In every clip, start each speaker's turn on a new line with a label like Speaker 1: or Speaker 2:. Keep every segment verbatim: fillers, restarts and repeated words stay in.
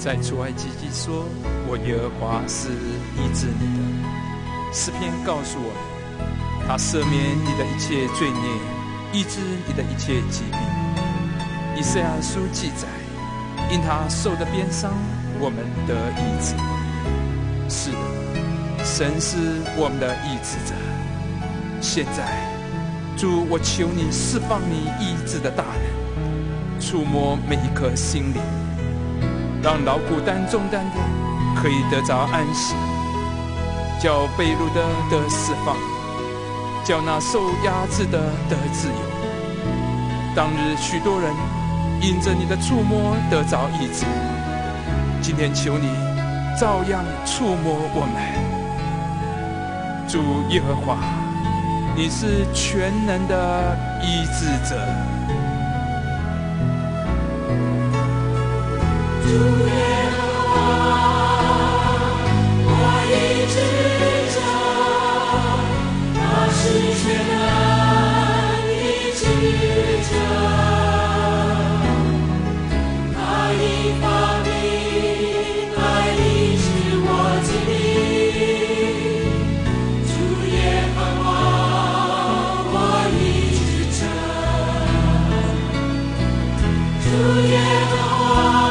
Speaker 1: 在出埃及记说，我耶和华是医治你的。诗篇告诉我们，他赦免你的一切罪孽，医治你的一切疾病。以赛亚书记载，因他受的鞭伤，我们得医治。是的，神是我们的医治者。现在，主，我求你释放你医治的大能，触摸每一颗心灵，让劳苦担重担的可以得着安息，叫被掳的得释放，叫那受压制的得自由。当日许多人因着你的触摸得着医治，今天求你照样触摸我们。主耶和华，你是全能的医治者。
Speaker 2: 主耶和华，我医治者，他是全能医治者，他以法名来医治我疾病。主耶和华，我医治者，主耶和华。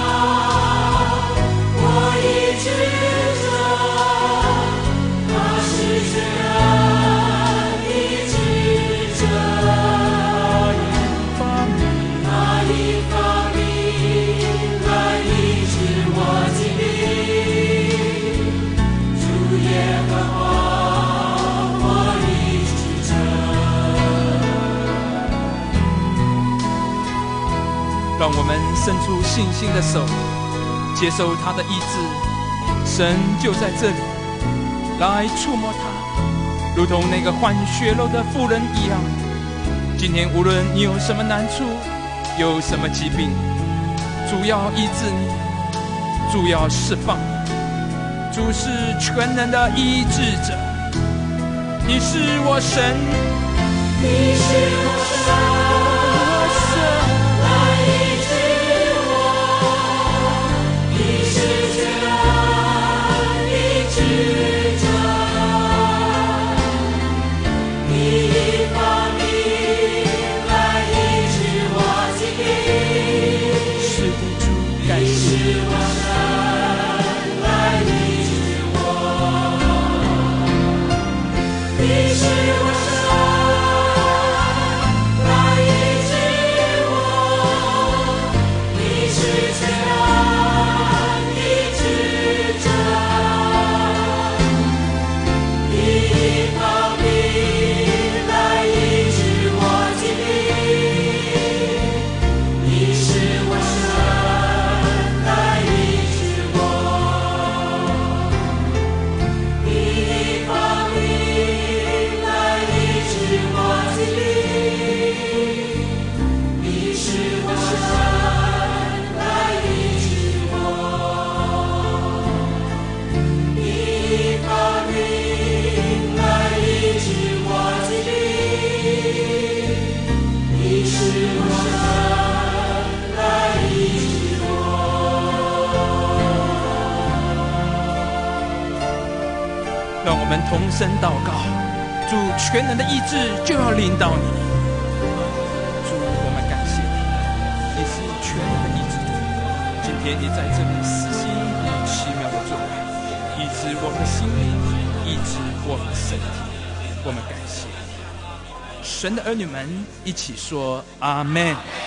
Speaker 1: 让我们伸出信心的手，接受他的医治。神就在这里，来触摸他，如同那个患血漏的妇人一样。今天无论你有什么难处，有什么疾病，主要医治你，主要释放你。主是全能的医治者。你是我神，
Speaker 2: 你是我神，来医治我。你是全能医治者，你以法名来医治我疾病。
Speaker 1: 是的，主，感谢
Speaker 2: 你是我神，来医治我。你是我神。
Speaker 1: 让我们同声祷告，主全能的医治就要临到你。主，我们感谢你，你是全能的医治者。今天你在这里施行你奇妙的作为，医治我们的心灵，医治我们的身体。我们感谢你。神的儿女们一起说阿们。